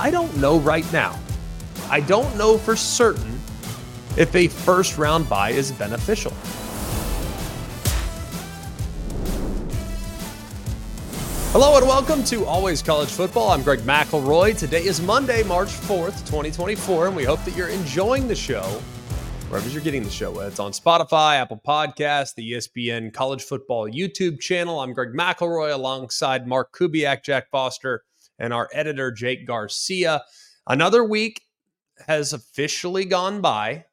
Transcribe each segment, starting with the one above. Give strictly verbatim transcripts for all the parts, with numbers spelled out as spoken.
I don't know right now. I don't know for certain if a first round bye is beneficial. Hello and welcome to Always College Football. I'm Greg McElroy. Today is Monday, March fourth, twenty twenty-four, and we hope that you're enjoying the show wherever you're getting the show. It's on Spotify, Apple Podcasts, the E S P N College Football YouTube channel. I'm Greg McElroy alongside Mark Kubiak, Jack Foster, and our editor, Jake Garcia. Another week has officially gone by,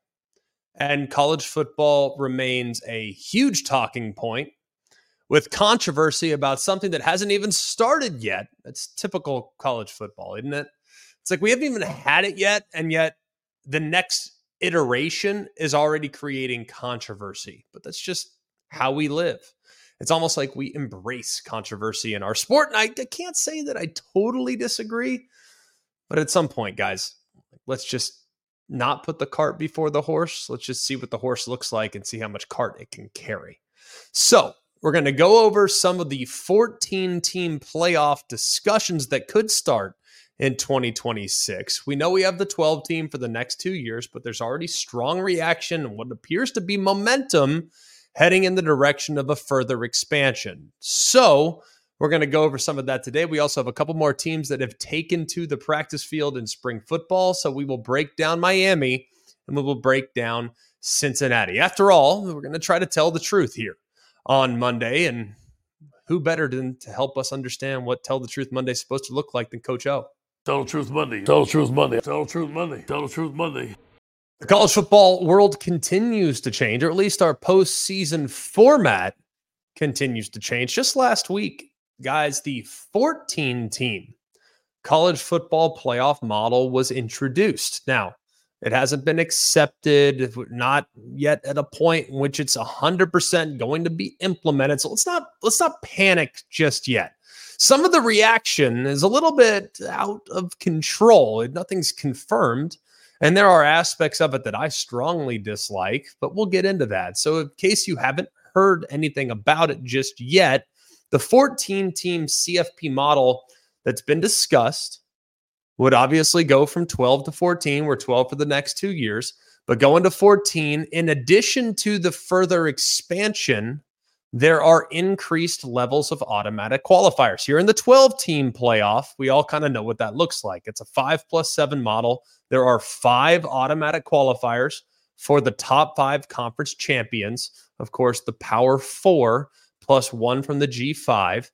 and college football remains a huge talking point, with controversy about something that hasn't even started yet. That's typical college football, isn't it? It's like we haven't even had it yet, and yet the next iteration is already creating controversy. But that's just how we live. It's almost like we embrace controversy in our sport. And I, I can't say that I totally disagree, but at some point, guys, let's just not put the cart before the horse. Let's just see what the horse looks like and see how much cart it can carry. So, we're going to go over some of the fourteen-team playoff discussions that could start in twenty twenty-six. We know we have the twelve-team for the next two years, but there's already strong reaction and what appears to be momentum heading in the direction of a further expansion. So we're going to go over some of that today. We also have a couple more teams that have taken to the practice field in spring football, so we will break down Miami and we will break down Cincinnati. After all, we're going to try to tell the truth here on Monday, and who better than to help us understand what Tell the Truth Monday is supposed to look like than Coach O. Tell the Truth Monday. Tell the Truth Monday. Tell the Truth Monday. Tell the Truth Monday. The college football world continues to change, or at least our postseason format continues to change. Just last week, guys, the fourteen-team college football playoff model was introduced. Now, it hasn't been accepted, not yet at a point in which it's one hundred percent going to be implemented. So let's not let's not panic just yet. Some of the reaction is a little bit out of control. Nothing's confirmed, and there are aspects of it that I strongly dislike, but we'll get into that. So in case you haven't heard anything about it just yet, the fourteen-team C F P model that's been discussed would obviously go from twelve to fourteen. We're twelve for the next two years, but going to fourteen, in addition to the further expansion, there are increased levels of automatic qualifiers. Here in the twelve-team playoff, we all kind of know what that looks like. It's a five plus seven model. There are five automatic qualifiers for the top five conference champions. Of course, the Power Four plus one from the G five.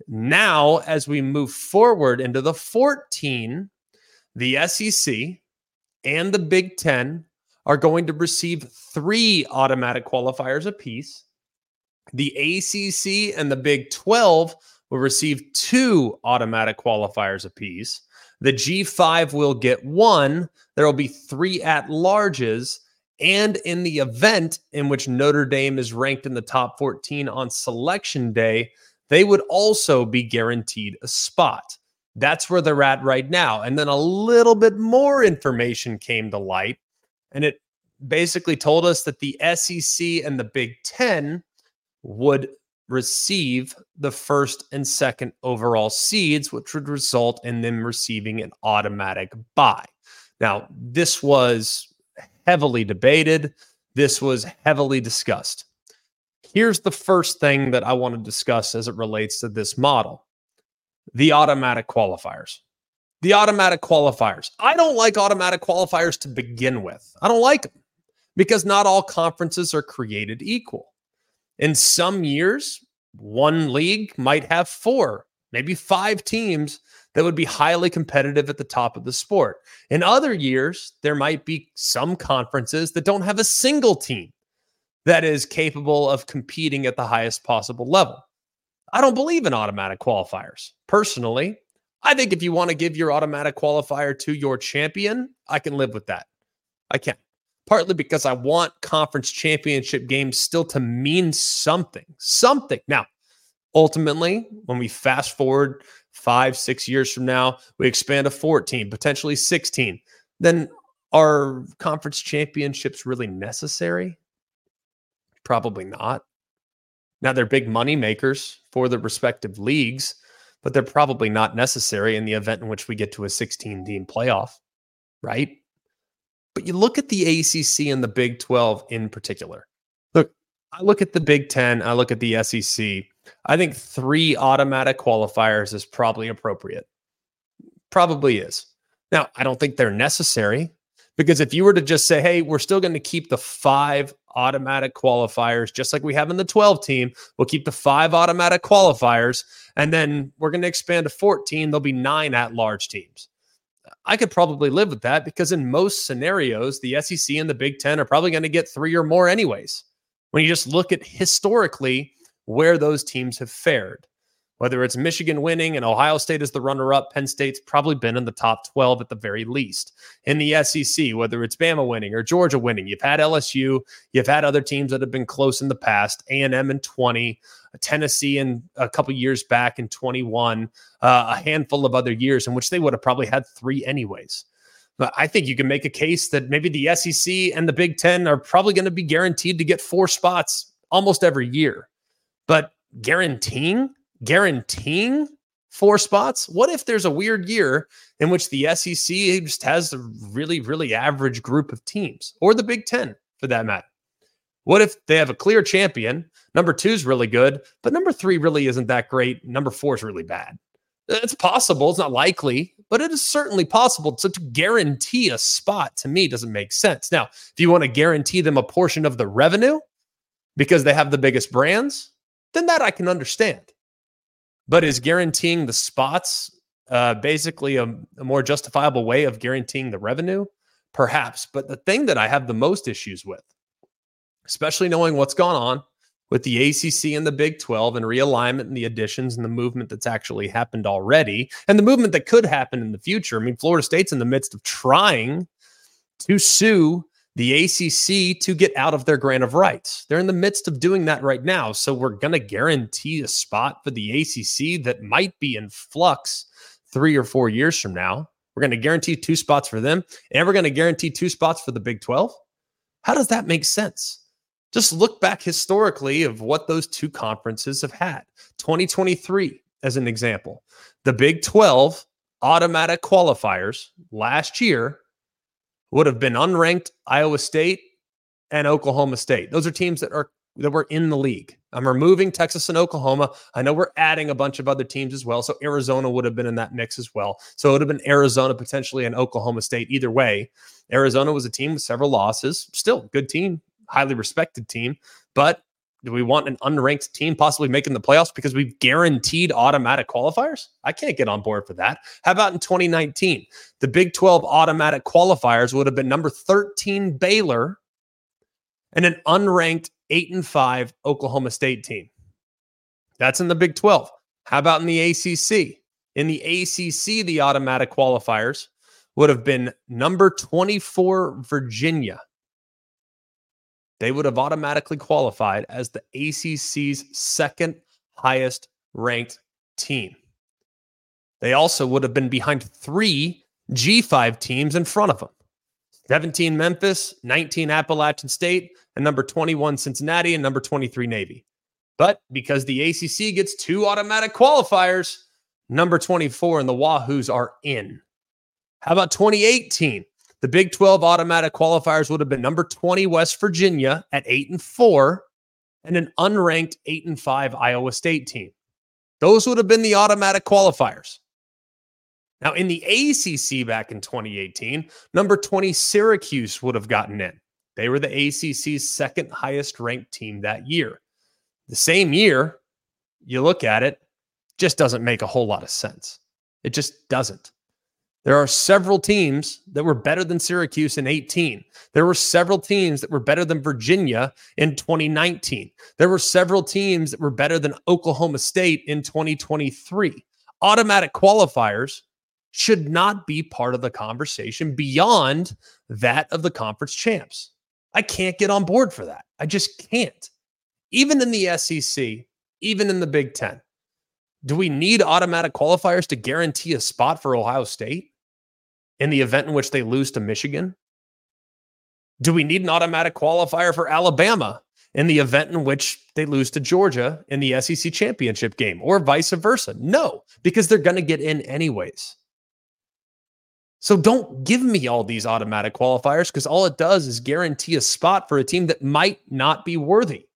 Now, as we move forward into the fourteen, the S E C and the Big Ten are going to receive three automatic qualifiers apiece. The A C C and the Big twelve will receive two automatic qualifiers apiece. The G five will get one. There will be three at-larges. And in the event in which Notre Dame is ranked in the top fourteen on Selection Day, they would also be guaranteed a spot. That's where they're at right now. And then a little bit more information came to light, and it basically told us that the S E C and the Big Ten would receive the first and second overall seeds, which would result in them receiving an automatic bye. Now, this was heavily debated. This was heavily discussed. Here's the first thing that I want to discuss as it relates to this model. The automatic qualifiers. The automatic qualifiers. I don't like automatic qualifiers to begin with. I don't like them because not all conferences are created equal. In some years, one league might have four, maybe five teams that would be highly competitive at the top of the sport. In other years, there might be some conferences that don't have a single team that is capable of competing at the highest possible level. I don't believe in automatic qualifiers. Personally, I think if you want to give your automatic qualifier to your champion, I can live with that. I can. Partly because I want conference championship games still to mean something. Something. Now, ultimately, when we fast forward five, six years from now, we expand to fourteen, potentially sixteen, then are conference championships really necessary? Probably not. Now, they're big money makers for the respective leagues. but they're probably not necessary in the event in which we get to a sixteen-team playoff, right? But you look at the A C C and the Big twelve in particular. Look, I look at the Big Ten, I look at the S E C. I think three automatic qualifiers is probably appropriate. Probably is. Now, I don't think they're necessary, because if you were to just say, hey, we're still going to keep the five automatic qualifiers, just like we have in the twelve team, we'll keep the five automatic qualifiers, and then we're going to expand to fourteen, there'll be nine at-large teams. I could probably live with that, because in most scenarios, the S E C and the Big Ten are probably going to get three or more anyways. When you just look at historically where those teams have fared, whether it's Michigan winning and Ohio State is the runner-up, Penn State's probably been in the top twelve at the very least. In the S E C, whether it's Bama winning or Georgia winning, you've had L S U, you've had other teams that have been close in the past, A and M in twenty, Tennessee in a couple years back in twenty-one, uh, a handful of other years in which they would have probably had three anyways. But I think you can make a case that maybe the S E C and the Big Ten are probably going to be guaranteed to get four spots almost every year. But guaranteeing, guaranteeing four spots? What if there's a weird year in which the S E C just has a really, really average group of teams, or the Big Ten for that matter? What if they have a clear champion? Number two is really good, but number three really isn't that great. Number four is really bad. It's possible. It's not likely, but it is certainly possible. So to guarantee a spot, to me, doesn't make sense. Now, if you want to guarantee them a portion of the revenue because they have the biggest brands, then that I can understand. But is guaranteeing the spots uh, basically a, a more justifiable way of guaranteeing the revenue? Perhaps. But the thing that I have the most issues with, especially knowing what's gone on with the A C C and the Big twelve and realignment and the additions and the movement that's actually happened already, and the movement that could happen in the future. I mean, Florida State's in the midst of trying to sue the A C C to get out of their grant of rights. They're in the midst of doing that right now. So we're going to guarantee a spot for the A C C that might be in flux three or four years from now. We're going to guarantee two spots for them, and we're going to guarantee two spots for the Big twelve. How does that make sense? Just look back historically of what those two conferences have had. twenty twenty-three, as an example, the Big twelve automatic qualifiers last year would have been unranked Iowa State and Oklahoma State. Those are teams that are that were in the league. I'm removing Texas and Oklahoma. I know we're adding a bunch of other teams as well. So Arizona would have been in that mix as well. So it would have been Arizona potentially and Oklahoma State. Either way, Arizona was a team with several losses. Still good team, highly respected team. But do we want an unranked team possibly making the playoffs because we've guaranteed automatic qualifiers? I can't get on board for that. How about in twenty nineteen? The Big twelve automatic qualifiers would have been number thirteen Baylor and an unranked eight and five Oklahoma State team. That's in the Big twelve. How about in the A C C? In the A C C, the automatic qualifiers would have been number twenty-four Virginia. They would have automatically qualified as the A C C's second highest ranked team. They also would have been behind three G five teams in front of them. seventeen Memphis, nineteen Appalachian State, and number twenty-one Cincinnati, and number twenty-three Navy. But because the A C C gets two automatic qualifiers, number twenty-four and the Wahoos are in. How about twenty eighteen? The Big twelve automatic qualifiers would have been number twenty West Virginia at eight and four and an unranked eight and five Iowa State team. Those would have been the automatic qualifiers. Now, in the A C C back in twenty eighteen, number twenty Syracuse would have gotten in. They were the A C C's second highest ranked team that year. The same year, you look at it, just doesn't make a whole lot of sense. It just doesn't. There are several teams that were better than Syracuse in eighteen. There were several teams that were better than Virginia in twenty nineteen. There were several teams that were better than Oklahoma State in twenty twenty-three. Automatic qualifiers should not be part of the conversation beyond that of the conference champs. I can't get on board for that. I just can't. Even in the S E C, even in the Big Ten, do we need automatic qualifiers to guarantee a spot for Ohio State in the event in which they lose to Michigan? Do we need an automatic qualifier for Alabama in the event in which they lose to Georgia in the S E C championship game, or vice versa? No, because they're going to get in anyways. So don't give me all these automatic qualifiers, because all it does is guarantee a spot for a team that might not be worthy.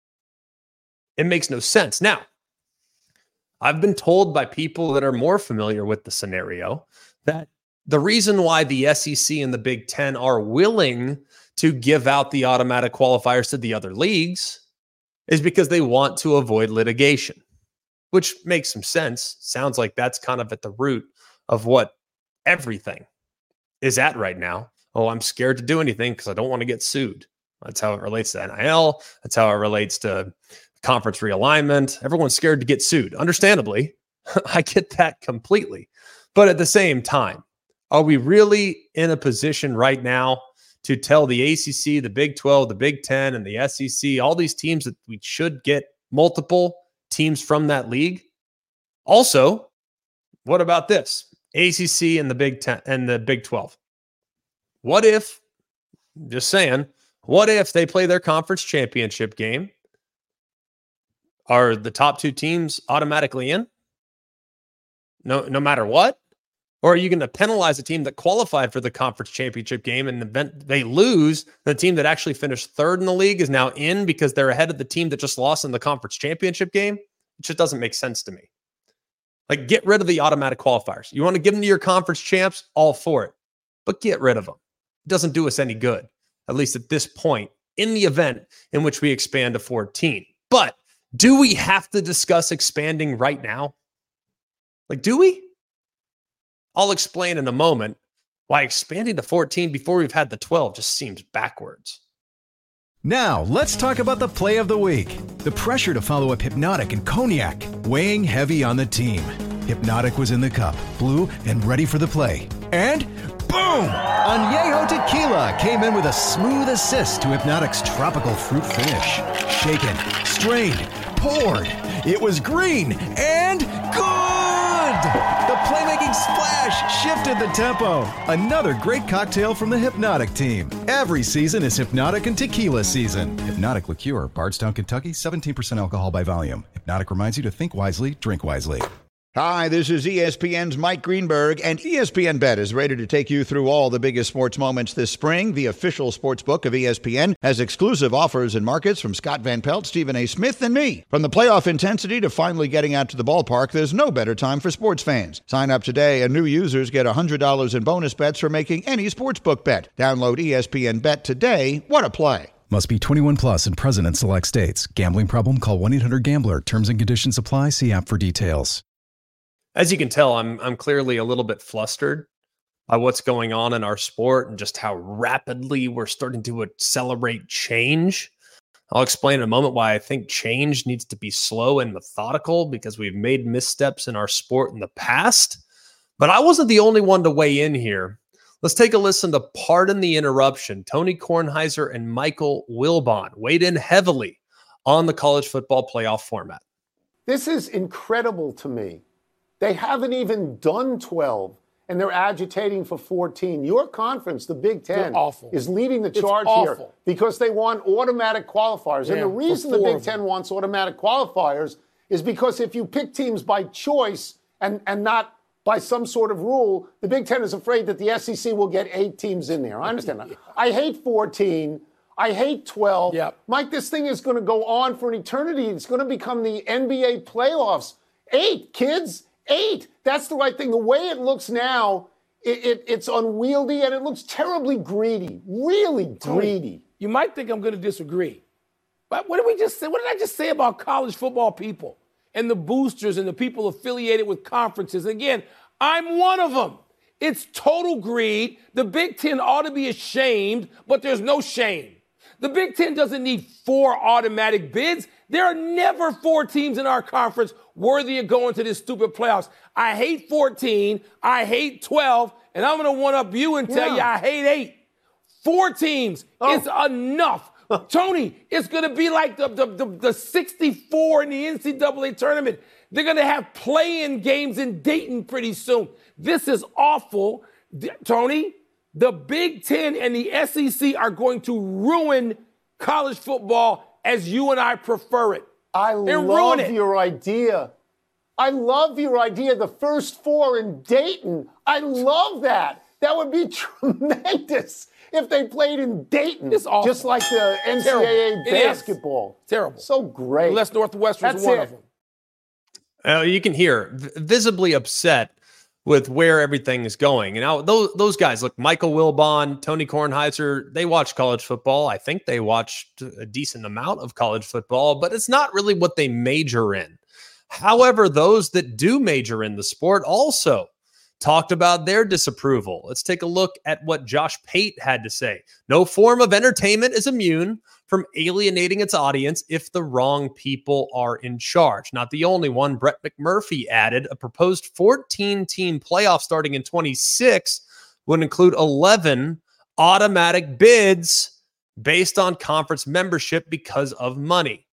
It makes no sense. Now, I've been told by people that are more familiar with the scenario that the reason why the S E C and the Big Ten are willing to give out the automatic qualifiers to the other leagues is because they want to avoid litigation, which makes some sense. Sounds like that's kind of at the root of what everything is at right now. Oh, I'm scared to do anything because I don't want to get sued. That's how it relates to N I L. That's how it relates to conference realignment. Everyone's scared to get sued. Understandably, I get that completely. But at the same time, are we really in a position right now to tell the A C C, the Big twelve, the Big ten, and the S E C, all these teams, that we should get multiple teams from that league? Also, what about this? A C C and the Big ten and the Big twelve. What if, just saying, what if they play their conference championship game? Are the top two teams automatically in? No, no matter what? Or are you going to penalize a team that qualified for the conference championship game, and the event they lose, the team that actually finished third in the league is now in because they're ahead of the team that just lost in the conference championship game? It just doesn't make sense to me. Like, get rid of the automatic qualifiers. You want to give them to your conference champs? All for it. But get rid of them. It doesn't do us any good, at least at this point, in the event in which we expand to fourteen. But do we have to discuss expanding right now? Like, do we? I'll explain in a moment why expanding to fourteen before we've had the twelve just seems backwards. Now, let's talk about the play of the week. The pressure to follow up Hypnotic and Cognac, weighing heavy on the team. Hypnotic was in the cup, blue, and ready for the play. And boom! Añejo Tequila came in with a smooth assist to Hypnotic's tropical fruit finish. Shaken, strained, poured. It was green and good! The playmaking splash shifted the tempo. Another great cocktail from the Hypnotic team. Every season is Hypnotic and Tequila season. Hypnotic Liqueur, Bardstown, Kentucky, seventeen percent alcohol by volume. Hypnotic reminds you to think wisely, drink wisely. Hi, this is E S P N's Mike Greenberg, and E S P N Bet is ready to take you through all the biggest sports moments this spring. The official sports book of E S P N has exclusive offers and markets from Scott Van Pelt, Stephen A. Smith, and me. From the playoff intensity to finally getting out to the ballpark, there's no better time for sports fans. Sign up today, and new users get one hundred dollars in bonus bets for making any sportsbook bet. Download E S P N Bet today. What a play. Must be twenty-one plus and present in select states. Gambling problem? Call one eight hundred gambler. Terms and conditions apply. See app for details. As you can tell, I'm I'm clearly a little bit flustered by what's going on in our sport and just how rapidly we're starting to accelerate change. I'll explain in a moment why I think change needs to be slow and methodical, because we've made missteps in our sport in the past. But I wasn't the only one to weigh in here. Let's take a listen to Pardon the Interruption. Tony Kornheiser and Michael Wilbon weighed in heavily on the college football playoff format. This is incredible to me. They haven't even done twelve, and they're agitating for fourteen. Your conference, the Big Ten, is leading the charge here because they want automatic qualifiers. Yeah, and the reason the Big Ten wants automatic qualifiers is because if you pick teams by choice and, and not by some sort of rule, the Big Ten is afraid that the S E C will get eight teams in there. I understand that. I hate fourteen. I hate twelve. Yep. Mike, this thing is going to go on for an eternity. It's going to become the N B A playoffs. Eight, kids. Eight. That's the right thing. The way it looks now, it, it, it's unwieldy and it looks terribly greedy. Really greedy. You might think I'm going to disagree. But what did we just say? What did I just say about college football people and the boosters and the people affiliated with conferences? Again, I'm one of them. It's total greed. The Big Ten ought to be ashamed, but there's no shame. The Big Ten doesn't need four automatic bids. There are never four teams in our conference worthy of going to this stupid playoffs. I hate fourteen. I hate twelve. And I'm going to one-up you and tell yeah. you I hate eight. Four teams oh. is enough. Tony, it's going to be like the, the, the, the sixty-four in the N C double A tournament. They're going to have play-in games in Dayton pretty soon. This is awful. D- Tony, the Big Ten and the S E C are going to ruin college football as you and I prefer it. I and love ruin it. your idea. I love your idea. The first four in Dayton. I love that. That would be tremendous if they played in Dayton. It's awful. Just like the N C double A It basketball. Is. Terrible. So great. Unless Northwestern's That's one it. of them. Uh, you can hear v- visibly upset with where everything is going. And now those those guys, look, Michael Wilbon, Tony Kornheiser, they watch college football. I think they watched a decent amount of college football, but it's not really what they major in. However, those that do major in the sport also talked about their disapproval. Let's take a look at what Josh Pate had to say. No form of entertainment is immune from alienating its audience if the wrong people are in charge. Not the only one. Brett McMurphy added a proposed fourteen-team playoff starting in twenty-six would include eleven automatic bids based on conference membership because of money.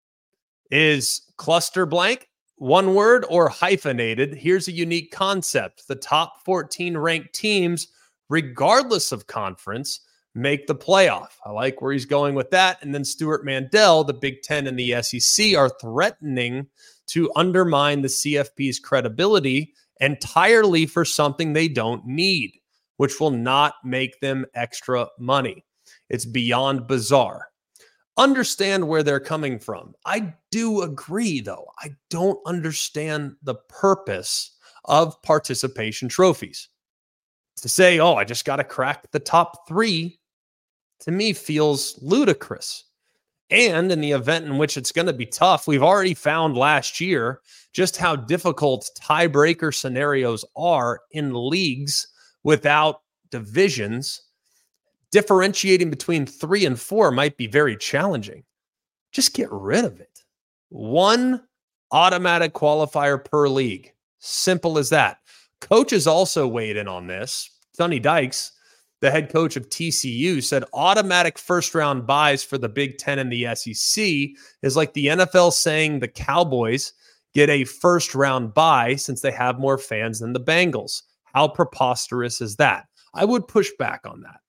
Is cluster blank one word or hyphenated? Here's a unique concept. The top fourteen ranked teams, regardless of conference, make the playoff. I like where he's going with that. And then Stuart Mandel, the Big Ten and the S E C are threatening to undermine the C F P's credibility entirely for something they don't need, which will not make them extra money. It's beyond bizarre. Understand where they're coming from. I do agree, though. I don't understand the purpose of participation trophies. To say, oh, I just got to crack the top three, to me feels ludicrous. And in the event in which it's going to be tough, we've already found last year just how difficult tiebreaker scenarios are in leagues without divisions. Differentiating between three and four might be very challenging. Just get rid of it. One automatic qualifier per league. Simple as that. Coaches also weighed in on this. Sonny Dykes, the head coach of T C U, said automatic first-round buys for the Big Ten and the S E C is like the N F L saying the Cowboys get a first-round buy since they have more fans than the Bengals. How preposterous is that? I would push back on that.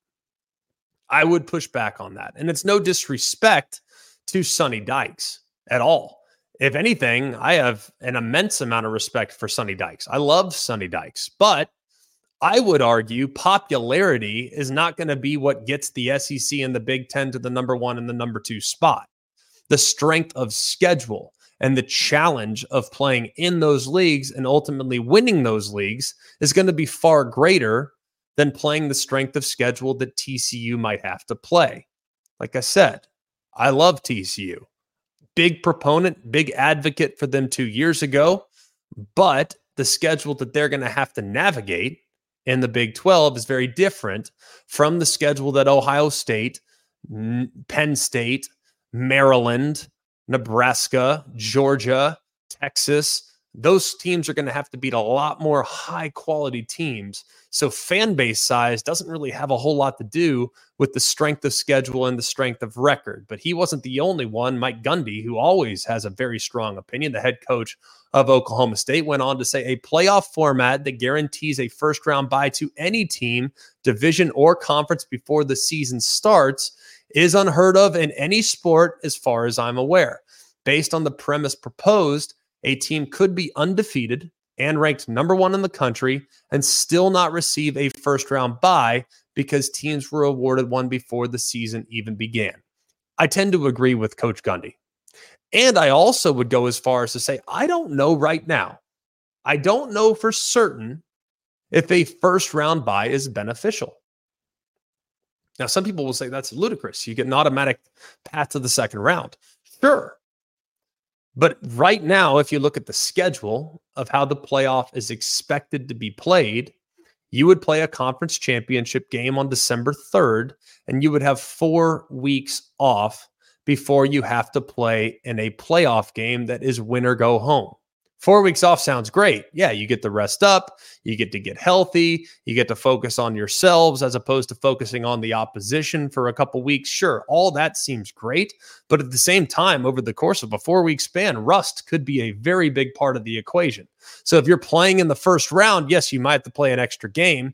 I would push back on that. And it's no disrespect to Sonny Dykes at all. If anything, I have an immense amount of respect for Sonny Dykes. I love Sonny Dykes, but I would argue popularity is not going to be what gets the S E C and the Big Ten to the number one and the number two spot. The strength of schedule and the challenge of playing in those leagues and ultimately winning those leagues is going to be far greater than playing the strength of schedule that T C U might have to play. Like I said, I love T C U. Big proponent, big advocate for them two years ago, but the schedule that they're going to have to navigate in the Big twelve is very different from the schedule that Ohio State, Penn State, Maryland, Nebraska, Georgia, Texas, those teams are going to have to beat a lot more high quality teams. So fan base size doesn't really have a whole lot to do with the strength of schedule and the strength of record. But he wasn't the only one. Mike Gundy, who always has a very strong opinion, the head coach of Oklahoma State, went on to say a playoff format that guarantees a first round bye to any team, division or conference before the season starts is unheard of in any sport as far as I'm aware. Based on the premise proposed, a team could be undefeated and ranked number one in the country and still not receive a first-round bye because teams were awarded one before the season even began. I tend to agree with Coach Gundy. And I also would go as far as to say, I don't know right now. I don't know for certain if a first-round bye is beneficial. Now, some people will say that's ludicrous. You get an automatic path to the second round. Sure. But right now, if you look at the schedule of how the playoff is expected to be played, you would play a conference championship game on December third, and you would have four weeks off before you have to play in a playoff game that is win or go home. Four weeks off sounds great. Yeah, you get to rest up, you get to get healthy, you get to focus on yourselves as opposed to focusing on the opposition for a couple weeks. Sure, all that seems great, but at the same time, over the course of a four-week span, rust could be a very big part of the equation. So if you're playing in the first round, yes, you might have to play an extra game,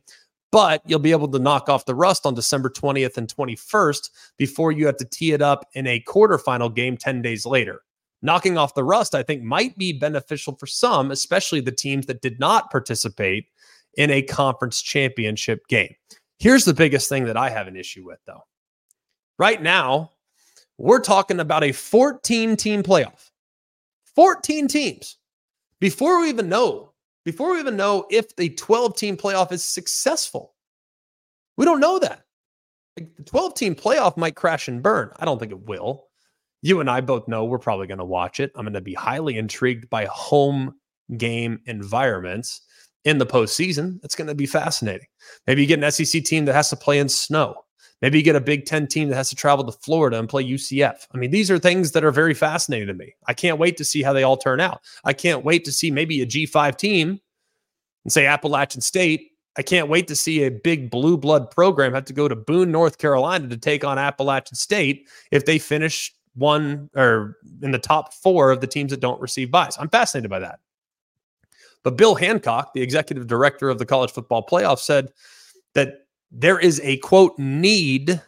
but you'll be able to knock off the rust on December twentieth and twenty-first before you have to tee it up in a quarterfinal game ten days later. Knocking off the rust, I think, might be beneficial for some, especially the teams that did not participate in a conference championship game. Here's the biggest thing that I have an issue with, though. Right now, we're talking about a fourteen-team playoff. fourteen teams. Before we even know, before we even know if the twelve-team playoff is successful. We don't know that. Like, the twelve-team playoff might crash and burn. I don't think it will. You and I both know we're probably going to watch it. I'm going to be highly intrigued by home game environments in the postseason. It's going to be fascinating. Maybe you get an S E C team that has to play in snow. Maybe you get a Big Ten team that has to travel to Florida and play U C F. I mean, these are things that are very fascinating to me. I can't wait to see how they all turn out. I can't wait to see maybe a G five team and say Appalachian State. I can't wait to see a big blue blood program have to go to Boone, North Carolina to take on Appalachian State if they finish one or in the top four of the teams that don't receive buys. I'm fascinated by that. But Bill Hancock, the executive director of the college football playoff, said that there is a, quote, need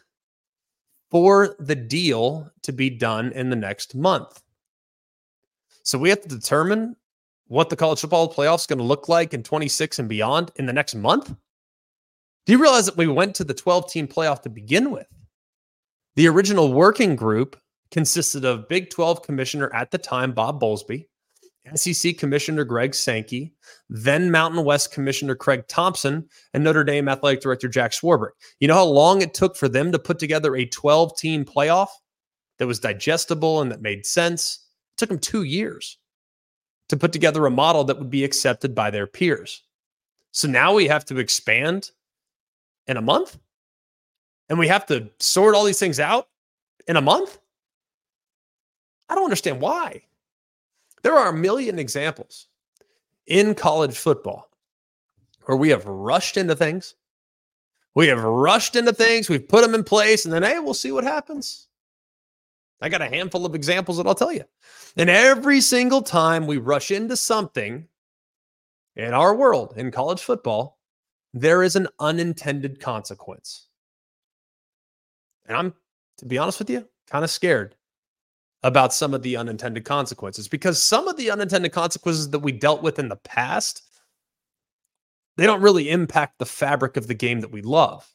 for the deal to be done in the next month. So we have to determine what the college football playoff is going to look like in twenty-six and beyond in the next month. Do you realize that we went to the twelve-team playoff to begin with? The original working group consisted of Big twelve commissioner at the time, Bob Bowlesby, S E C Commissioner Greg Sankey, then Mountain West Commissioner Craig Thompson, and Notre Dame Athletic Director Jack Swarbrick. You know how long it took for them to put together a twelve-team playoff that was digestible and that made sense? It took them two years to put together a model that would be accepted by their peers. So now we have to expand in a month? And we have to sort all these things out in a month? I don't understand why. There are a million examples in college football where we have rushed into things. We have rushed into things. We've put them in place, and then, hey, we'll see what happens. I got a handful of examples that I'll tell you. And every single time we rush into something in our world, in college football, there is an unintended consequence. And I'm, to be honest with you, kind of scared about some of the unintended consequences, because some of the unintended consequences that we dealt with in the past, they don't really impact the fabric of the game that we love.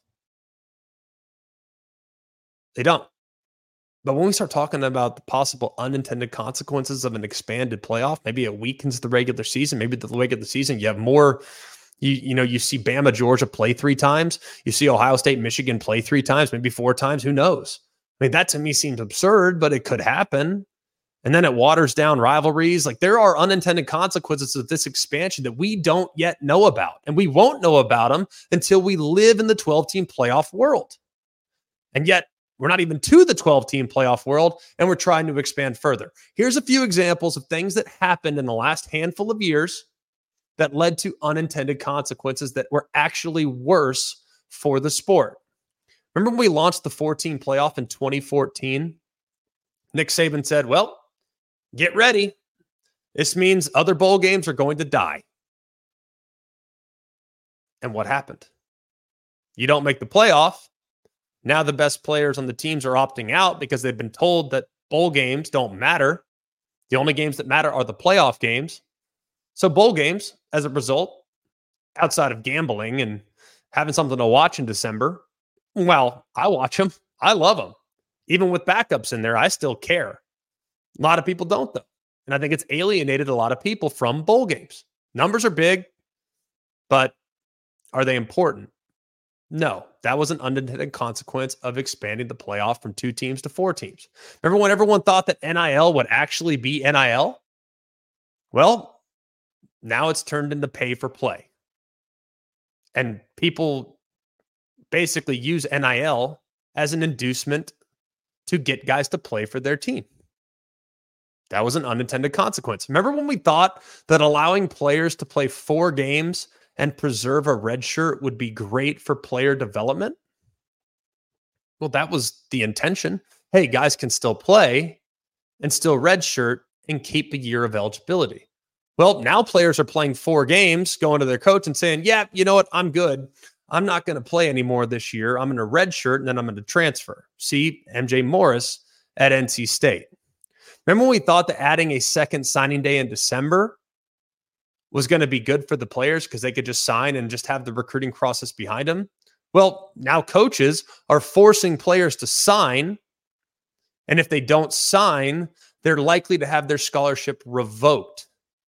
They don't. But when we start talking about the possible unintended consequences of an expanded playoff, maybe it weakens the regular season. Maybe the regular season, you have more, you, you know, you see Bama, Georgia play three times. You see Ohio State, Michigan play three times, maybe four times. Who knows? I mean, that to me seems absurd, but it could happen. And then it waters down rivalries. Like, there are unintended consequences of this expansion that we don't yet know about. And we won't know about them until we live in the twelve-team playoff world. And yet, we're not even to the twelve-team playoff world, and we're trying to expand further. Here's a few examples of things that happened in the last handful of years that led to unintended consequences that were actually worse for the sport. Remember when we launched the four-team playoff in twenty fourteen? Nick Saban said, well, get ready. This means other bowl games are going to die. And what happened? You don't make the playoff. Now the best players on the teams are opting out because they've been told that bowl games don't matter. The only games that matter are the playoff games. So bowl games, as a result, outside of gambling and having something to watch in December, well, I watch them. I love them. Even with backups in there, I still care. A lot of people don't, though. And I think it's alienated a lot of people from bowl games. Numbers are big, but are they important? No, that was an unintended consequence of expanding the playoff from two teams to four teams. Remember when everyone thought that N I L would actually be N I L? Well, now it's turned into pay for play. And people basically use N I L as an inducement to get guys to play for their team. That was an unintended consequence. Remember when we thought that allowing players to play four games and preserve a red shirt would be great for player development? Well, that was the intention. Hey, guys can still play and still redshirt and keep a year of eligibility. Well, now players are playing four games, going to their coach and saying, yeah, you know what? I'm good. I'm not going to play anymore this year. I'm going to redshirt and then I'm going to transfer. See M J Morris at N C State. Remember when we thought that adding a second signing day in December was going to be good for the players because they could just sign and just have the recruiting process behind them? Well, now coaches are forcing players to sign. And if they don't sign, they're likely to have their scholarship revoked,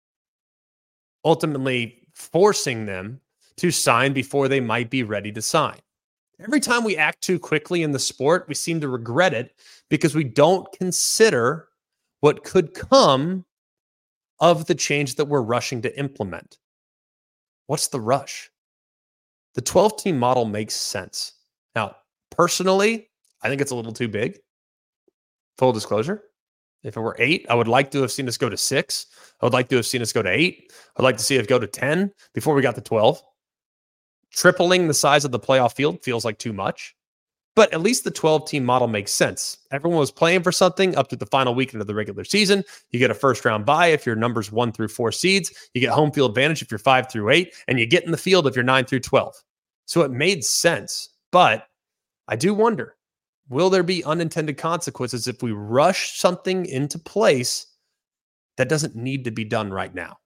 ultimately forcing them to sign before they might be ready to sign. Every time we act too quickly in the sport, we seem to regret it because we don't consider what could come of the change that we're rushing to implement. What's the rush? The twelve-team model makes sense. Now, personally, I think it's a little too big. Full disclosure. If it were eight, I would like to have seen us go to six. I would like to have seen us go to eight. I'd like to see it go to ten before we got to twelve. Tripling the size of the playoff field feels like too much. But at least the twelve-team model makes sense. Everyone was playing for something up to the final weekend of the regular season. You get a first-round bye if you're numbers one through four seeds. You get home field advantage if you're five through eight. And you get in the field if you're nine through twelve. So it made sense. But I do wonder, will there be unintended consequences if we rush something into place that doesn't need to be done right now?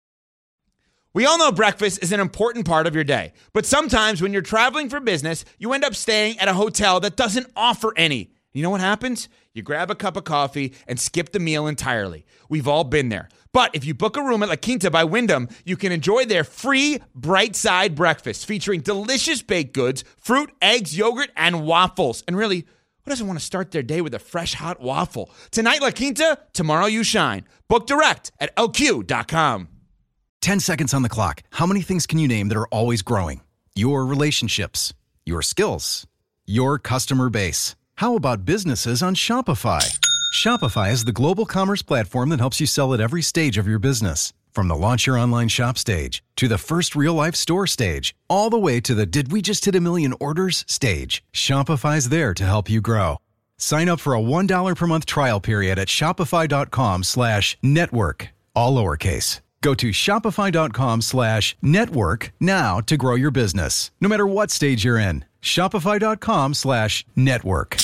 We all know breakfast is an important part of your day, but sometimes when you're traveling for business, you end up staying at a hotel that doesn't offer any. You know what happens? You grab a cup of coffee and skip the meal entirely. We've all been there. But if you book a room at La Quinta by Wyndham, you can enjoy their free Bright Side breakfast featuring delicious baked goods, fruit, eggs, yogurt, and waffles. And really, who doesn't want to start their day with a fresh, hot waffle? Tonight, La Quinta, tomorrow you shine. Book direct at L Q dot com. ten seconds on the clock. How many things can you name that are always growing? Your relationships, your skills, your customer base. How about businesses on Shopify? Shopify is the global commerce platform that helps you sell at every stage of your business. From the launch your online shop stage to the first real-life store stage, all the way to the did we just hit a million orders stage. Shopify's there to help you grow. Sign up for a one dollar per month trial period at shopify.com slash network, all lowercase. Go to shopify.com slash network now to grow your business, no matter what stage you're in. Shopify.com slash network.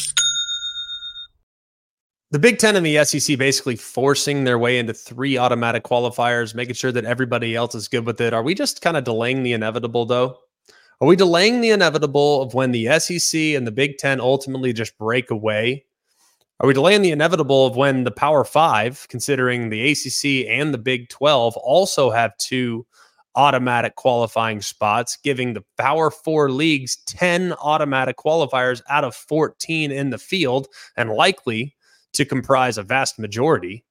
The Big Ten and the S E C basically forcing their way into three automatic qualifiers, making sure that everybody else is good with it. Are we just kind of delaying the inevitable, though? Are we delaying the inevitable of when the S E C and the Big Ten ultimately just break away? Are we delaying the inevitable of when the Power Five, considering the A C C and the Big twelve, also have two automatic qualifying spots, giving the Power Four leagues ten automatic qualifiers out of fourteen in the field, and likely to comprise a vast majority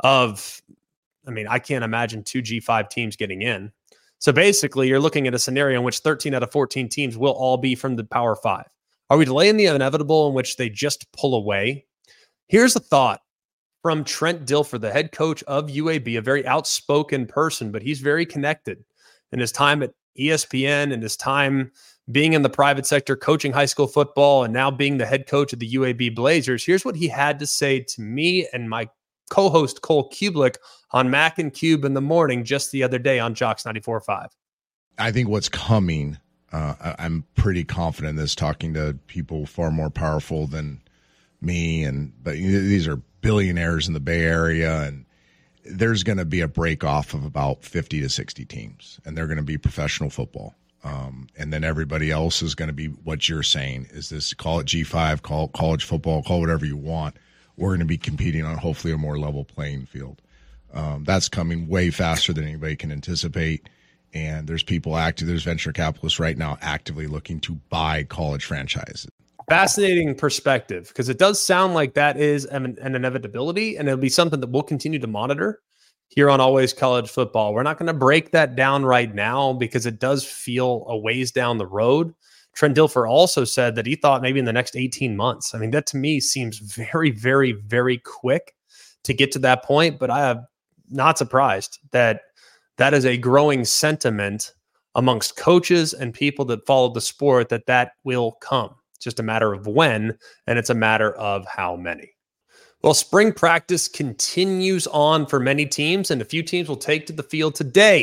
of, I mean, I can't imagine two G five teams getting in. So basically, you're looking at a scenario in which thirteen out of fourteen teams will all be from the Power Five. Are we delaying the inevitable in which they just pull away? Here's a thought from Trent Dilfer, the head coach of U A B, a very outspoken person, but he's very connected. In his time at E S P N and his time being in the private sector, coaching high school football, and now being the head coach of the U A B Blazers, here's what he had to say to me and my co-host Cole Kublik on Mac and Cube in the morning just the other day on Jocks ninety-four point five. I think what's coming, uh, I'm pretty confident in this, talking to people far more powerful than me, and but these are billionaires in the Bay Area, and there's going to be a break off of about fifty to sixty teams, and they're going to be professional football. Um, and then everybody else is going to be what you're saying is this, call it G five, call it college football, call it whatever you want. We're going to be competing on hopefully a more level playing field. Um, that's coming way faster than anybody can anticipate. And there's people active, there's venture capitalists right now actively looking to buy college franchises. Fascinating perspective, because it does sound like that is an, an inevitability, and it'll be something that we'll continue to monitor here on Always College Football. We're not going to break that down right now because it does feel a ways down the road. Trent Dilfer also said that he thought maybe in the next eighteen months. I mean, that to me seems very, very, very quick to get to that point, but I am not surprised that that is a growing sentiment amongst coaches and people that follow the sport that that will come. It's just a matter of when, and it's a matter of how many. Well, spring practice continues on for many teams, and a few teams will take to the field today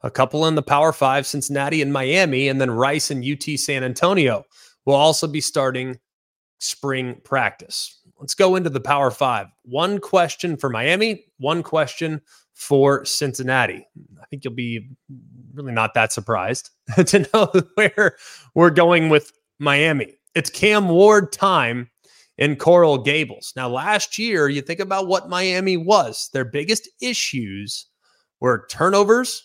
A couple in the Power Five, Cincinnati and Miami, and then Rice and U T San Antonio will also be starting spring practice. Let's go into the Power Five. One question for Miami, one question for Cincinnati. I think you'll be really not that surprised to know where we're going with Miami. It's Cam Ward time in Coral Gables. Now, last year, you think about what Miami was. Their biggest issues were turnovers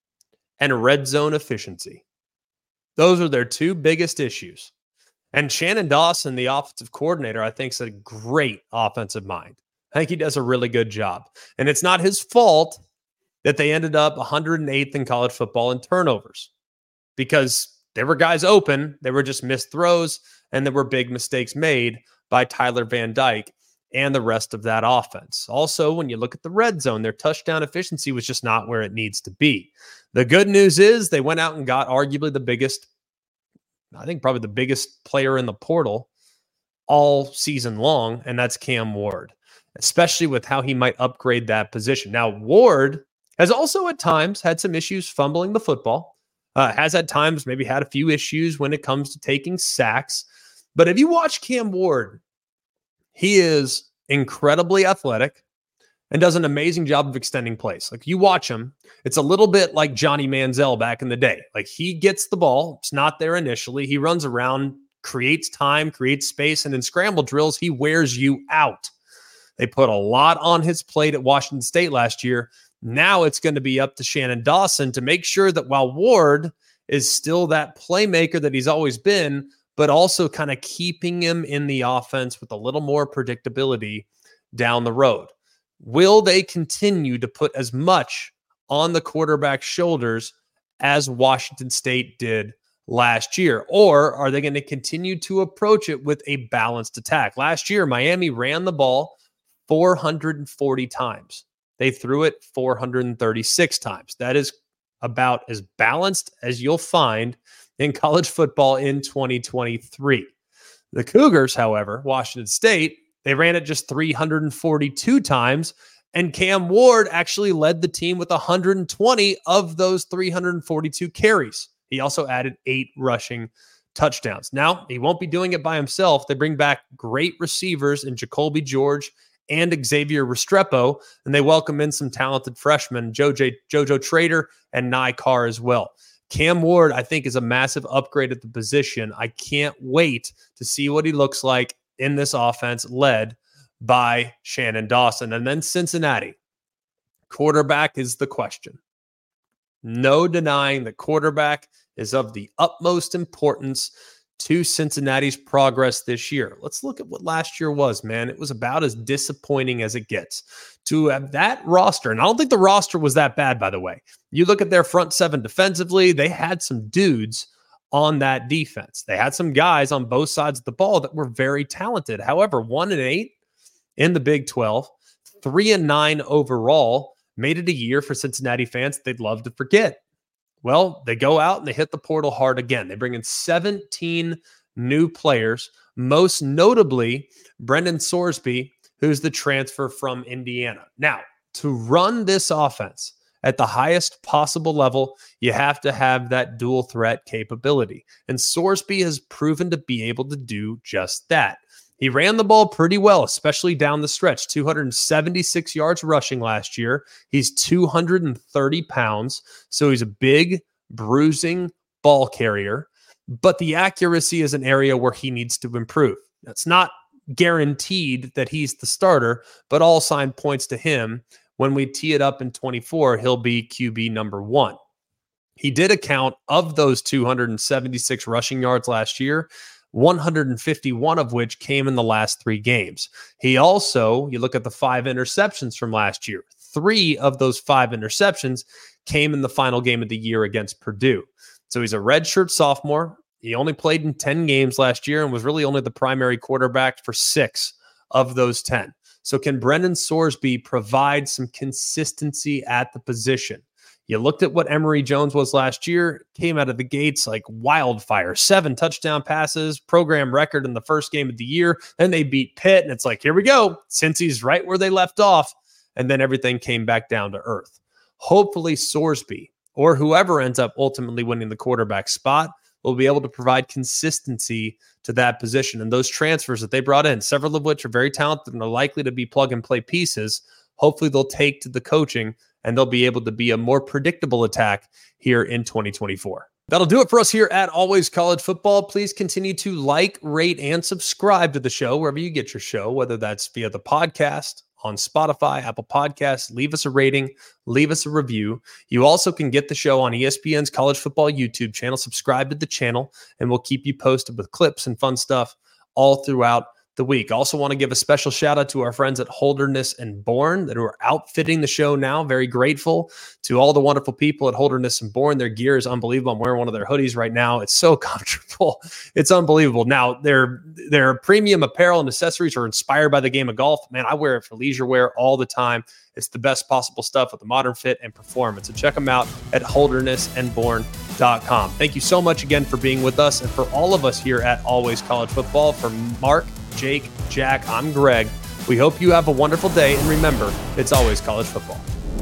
and red zone efficiency. Those are their two biggest issues. And Shannon Dawson, the offensive coordinator, I think is a great offensive mind. I think he does a really good job. And it's not his fault that they ended up one hundred eighth in college football in turnovers, because there were guys open, there were just missed throws, and there were big mistakes made by Tyler Van Dyke and the rest of that offense. Also, when you look at the red zone, their touchdown efficiency was just not where it needs to be. The good news is they went out and got arguably the biggest, I think probably the biggest player in the portal all season long, and that's Cam Ward, especially with how he might upgrade that position. Now, Ward has also at times had some issues fumbling the football, uh, has at times maybe had a few issues when it comes to taking sacks. But if you watch Cam Ward, he is incredibly athletic and does an amazing job of extending plays. Like, you watch him, it's a little bit like Johnny Manziel back in the day. Like, he gets the ball, it's not there initially, he runs around, creates time, creates space, and in scramble drills, he wears you out. They put a lot on his plate at Washington State last year. Now it's going to be up to Shannon Dawson to make sure that while Ward is still that playmaker that he's always been, but also kind of keeping him in the offense with a little more predictability down the road. Will they continue to put as much on the quarterback's shoulders as Washington State did last year? Or are they going to continue to approach it with a balanced attack? Last year, Miami ran the ball four hundred forty times. They threw it four hundred thirty-six times. That is about as balanced as you'll find in college football in twenty twenty-three. The Cougars, however, Washington State, they ran it just three hundred forty-two times, and Cam Ward actually led the team with one hundred twenty of those three hundred forty-two carries. He also added eight rushing touchdowns. Now, he won't be doing it by himself. They bring back great receivers in Jacoby George and Xavier Restrepo, and they welcome in some talented freshmen, Jojo, Jojo Trader and Nye Carr as well. Cam Ward, I think, is a massive upgrade at the position. I can't wait to see what he looks like in this offense led by Shannon Dawson. And then Cincinnati. Quarterback is the question. No denying that quarterback is of the utmost importance to Cincinnati's progress this year. Let's look at what last year was, man. It was about as disappointing as it gets. To have that roster, and I don't think the roster was that bad, by the way. You look at their front seven defensively, they had some dudes on that defense. They had some guys on both sides of the ball that were very talented. However, one and eight in the Big twelve, three and nine overall, made it a year for Cincinnati fans they'd love to forget. Well, they go out and they hit the portal hard again. They bring in seventeen new players, most notably Brendan Sorsby, who's the transfer from Indiana. Now, to run this offense at the highest possible level, you have to have that dual threat capability. And Sorsby has proven to be able to do just that. He ran the ball pretty well, especially down the stretch, two hundred seventy-six yards rushing last year. He's two hundred thirty pounds, so he's a big, bruising ball carrier. But the accuracy is an area where he needs to improve. That's not guaranteed that he's the starter, but all sign points to him. When we tee it up in twenty-four, he'll be Q B number one. He did account of those two hundred seventy-six rushing yards last year, one hundred fifty-one of which came in the last three games. He also, you look at the five interceptions from last year, three of those five interceptions came in the final game of the year against Purdue. So he's a redshirt sophomore. He only played in ten games last year and was really only the primary quarterback for six of those ten. So can Brendan Sorsby provide some consistency at the position? You looked at what Emory Jones was last year, came out of the gates like wildfire, seven touchdown passes, program record in the first game of the year. Then they beat Pitt, and it's like, here we go. Cincy's right where they left off, and then everything came back down to earth. Hopefully Sorsby or whoever ends up ultimately winning the quarterback spot will be able to provide consistency to that position. And those transfers that they brought in, several of which are very talented and are likely to be plug and play pieces, hopefully they'll take to the coaching and they'll be able to be a more predictable attack here in twenty twenty-four. That'll do it for us here at Always College Football. Please continue to like, rate, and subscribe to the show wherever you get your show, whether that's via the podcast, on Spotify, Apple Podcasts. Leave us a rating, leave us a review. You also can get the show on E S P N's College Football YouTube channel. Subscribe to the channel, and we'll keep you posted with clips and fun stuff all throughout the week. Also want to give a special shout out to our friends at Holderness and Bourne that are outfitting the show now. Very grateful to all the wonderful people at Holderness and Bourne. Their gear is unbelievable. I'm wearing one of their hoodies right now. It's so comfortable. It's unbelievable. Now, their their premium apparel and accessories are inspired by the game of golf. Man, I wear it for leisure wear all the time. It's the best possible stuff with the modern fit and performance. So check them out at holderness and bourne dot com. Thank you so much again for being with us. And for all of us here at Always College Football, for Mark, Jake, Jack, I'm Greg. We hope you have a wonderful day. And remember, it's always college football.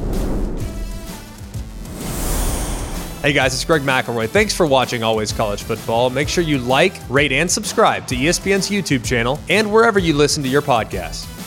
Hey guys, it's Greg McElroy. Thanks for watching Always College Football. Make sure you like, rate, and subscribe to E S P N's YouTube channel and wherever you listen to your podcasts.